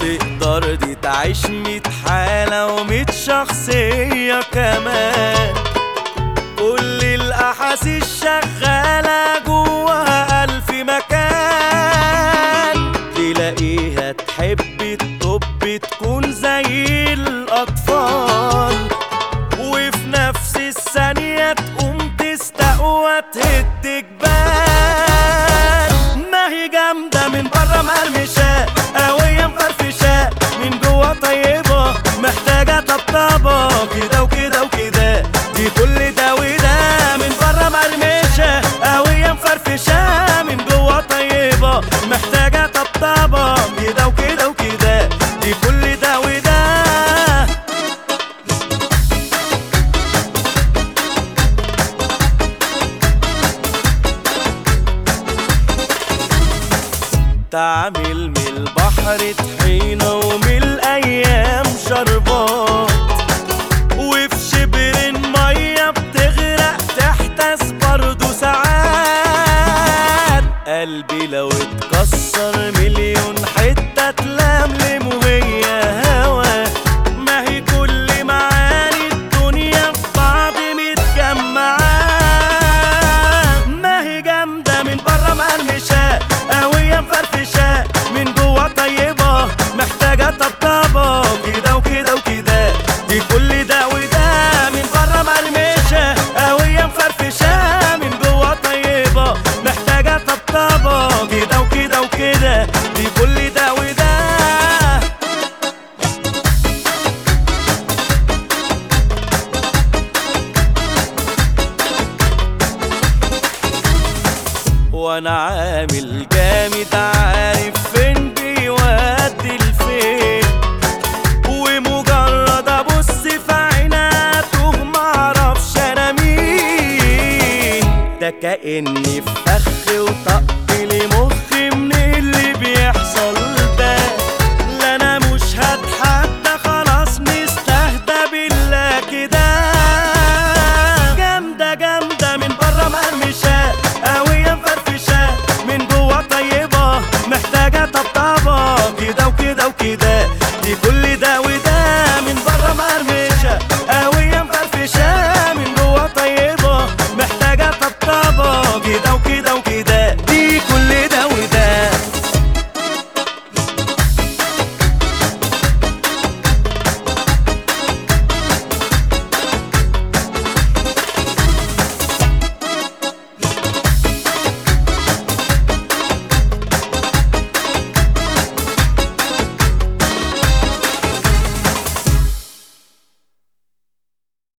تقدر دي تعيش 100 حالة و100 شخصية كمان. كل الأحاسيس شغالة جواها 1000 مكان. تلاقيها تحب الطب تكون زي الأطفال، وفي نفس الثانية تقوم تستقوى تهد جبال. ما هي جامدة من بره مرمشة، قوية مفرفشة، من جوا طيبة محتاجة طبطبة كده وكده وكده. دي كل ده وده، من بره مرمشة قوية مفرفشة، من جوا طيبة محتاجة طبطبة كده وكده وكده. دي كل ده وده. تعمل من البحر طحينة ومن الأيام شربات، وفي شبر المية بتغرق تحتس برضو ساعات. قلبي لو اتكسر مليون حتة تلملم وهي هوا. ما هي كل معاني الدنيا في بعض متجمعة. ما هي جامدة من بره مقرمشة، قوية مفرفشة، من جوا طيبة محتاجة طبطبة كده وكده وكده. دي كل ده وده، من بره مرمشة قوية مفرفشة، من جوا طيبة محتاجة طبطبة كده وكده وكده. دي كل ده وده. وانا عامل جامد عارف فين بيودي لفين، ومجرد ابص في عينها توه معرفش انا مين. ده كأني في فخ